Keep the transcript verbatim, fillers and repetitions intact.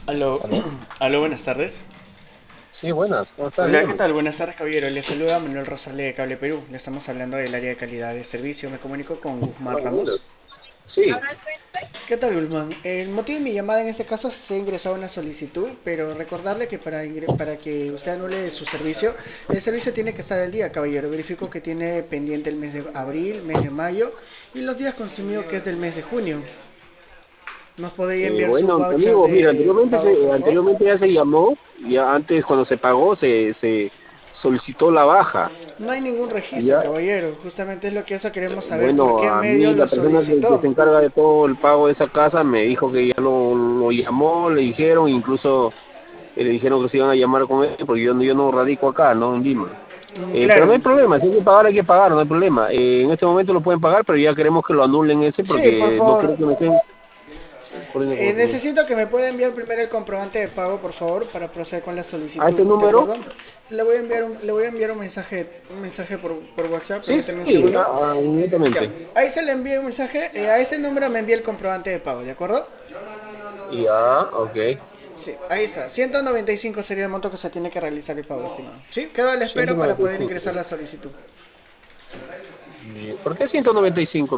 Aló, ¿Aló? aló, buenas tardes. Sí, buenas, ¿cómo estás? Hola, ¿qué Dígame. tal? Buenas tardes, caballero. Le saluda Manuel Rosales de Cable Perú. Le estamos hablando del área de calidad de servicio. Me comunico con Guzmán Hola, Ramos. buenas. Sí, ¿Qué tal, Guzmán? El motivo de mi llamada en este caso es que se ha ingresado una solicitud, pero recordarle que para, ingre- para que usted anule su servicio, el servicio tiene que estar al día, caballero. Verifico que tiene pendiente el mes de abril, mes de mayo y los días consumidos que es del mes de junio. ¿Nos podría eh, enviar su bueno, voucher amigo, mira, de anteriormente, pago, por se, favor? anteriormente ya se llamó, ya antes cuando se pagó se, se solicitó la baja. No hay ningún registro, Ya, caballero. Justamente es lo que eso queremos saber por bueno, qué a medio mí lo la persona que, que solicitó. se encarga de todo el pago de esa casa me dijo que ya lo, lo llamó, le dijeron, incluso eh, le dijeron que se iban a llamar con él, porque yo, no- yo no radico acá, ¿no? En Lima. Mm, Eh, pero no claro. hay problema, si hay que pagar, hay que pagar, no hay problema. Eh, en este momento lo pueden pagar, pero ya queremos que lo anulen ese Sí, por porque no favor. quiero que me estén poniendo Eh, como que- necesito que me pueda enviar primero el comprobante de pago, por favor, para proceder con la a solicitud, este ¿de número. acuerdo? Le voy a enviar un, le voy a enviar un mensaje, un mensaje por, por WhatsApp, Sí, permítame un sí, segundo. ah, Ya, inmediatamente. ahí se le envía un mensaje, eh, a ese número me envía el comprobante de pago, ¿de acuerdo? Ya, ok. Sí, ahí está. ciento noventa y cinco sería el monto que se tiene que realizar el pago, estimado. Sí, quedo a la espera para poder ciento noventa y cinco. ingresar la solicitud. Eh, ¿Por qué ciento noventa y cinco?